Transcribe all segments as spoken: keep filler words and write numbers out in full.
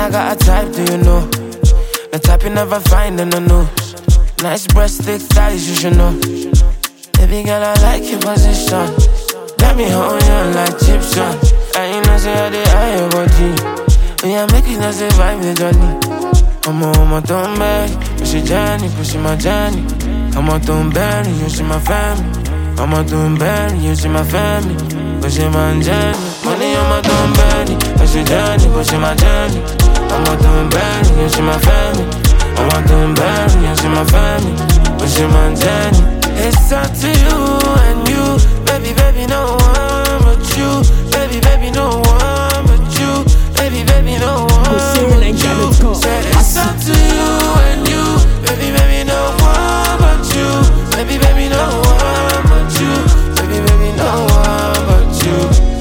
I got a type, do you know? The type you never find in the news. Nice breast, thick thighs, you should know. Baby girl, I like your position. Got me holding on like Egyptian. And you know, say I did eye your body. When you make it, not say vibe with Johnny. I'm a woman, don't beg. Push your journey, push my journey. I'm a don't bury, you see my family. I'm a don't bury, you see my family. Push my journey. Money, I'm a don't bury. Push your journey, push my journey. I'm a don't bury, you see my family. I'm a don't bury, you see my family. Push my journey. It's up to you and you. Baby, baby, no one but you. Baby, baby, no one but you. Baby, baby, no one but you. Said it's up to you and you. Baby, baby, no one but you. Baby, baby, no one but you. Baby, baby, no one but you.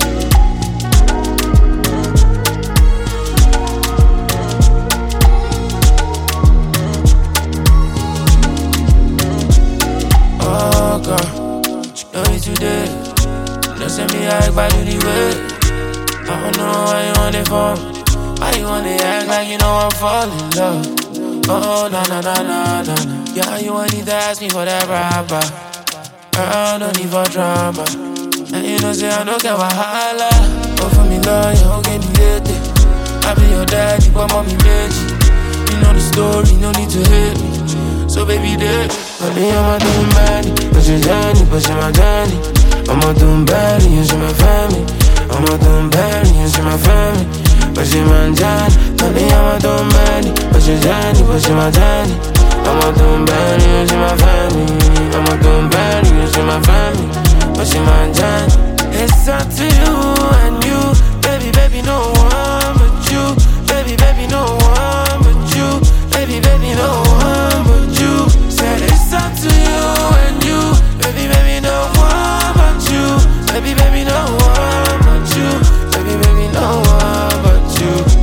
Oh God, you know it today. Don't send me act by the way. I don't know why you want it for. Why you wanna act like you know I'm falling in love? Oh, na na na na na na. Yeah, you want need to ask me for that rapper. Girl, no need for drama. And you know say I don't care wahala. Oh, for me love, you don't get me late. I be your daddy, but mommy made you. You know the story, no need to hate me. So baby, there. Honey, I'm a doing bad. Push your journey, push my journey. I'm a doing bad, you see my family. I'm a doing bad, you see my family. Push my journey. Honey, I'm a doing bad. Push your journey, push my journey. I'm a doing bad, you see my family. I'm a doing bad, you see my family. Push my journey. It's up to you and you. Baby, baby, no one but you. Baby, baby, no one but you. Baby, baby, no one but you. Said it's up to you and you. Baby, baby, no one but you. Baby, baby, no one but you. Baby, baby, no one but you.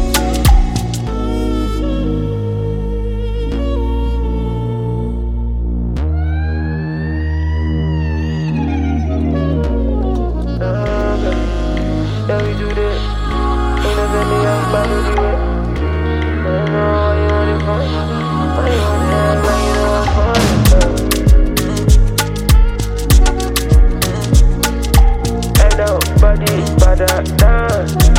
Yeah, we do this. Ain't never any else but we do it. I don't know why you want it for. Why you want to act like you know I'm falling. Hey, no, body, bada, dance.